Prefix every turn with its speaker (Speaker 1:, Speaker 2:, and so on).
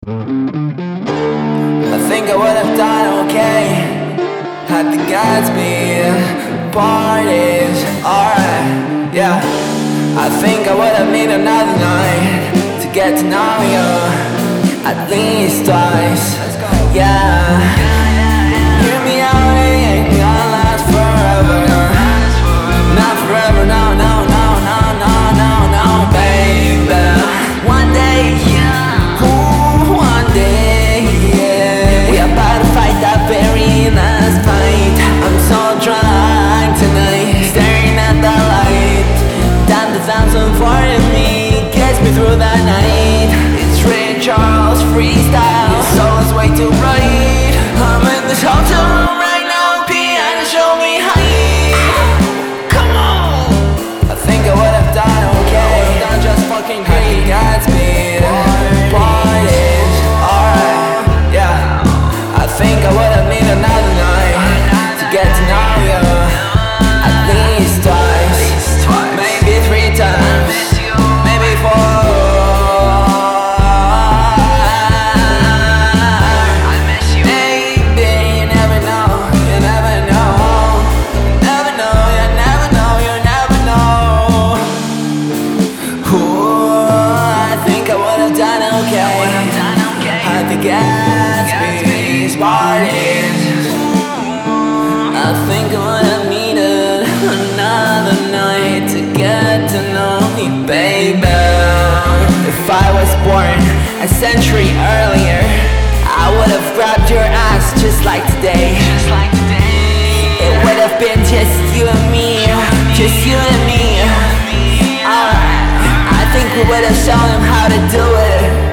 Speaker 1: I think I would have done okay had the Gatsby parties. Alright, yeah. I think I would have need another night to get to know you at least twice. Yeah. Hear me out, it ain't gonna last forever. Not forever, no, no, no, no, no, no, no, baby. One day, one day, yeah. We are about to fight that very last fight. I'm so drunk tonight, staring at the light. Damn, the sounds so far in me gets me through the night. It's Ray Charles freestyle, his soul is way too bright. I'm in this hotel room right now, piano show me height. Come on. I think I would have done okay. I would have done just fucking great. Gatsby parties. Alright, yeah. I think I would have need another night to get to know you at least twice, maybe 3 times, maybe 4. At the Gatsby's parties, I think I would have needed another night to get to know me, baby. If I was born a century earlier, I would have grabbed your ass just like today. It would have been just you and me, just you and me. I think we would have shown him how to do it.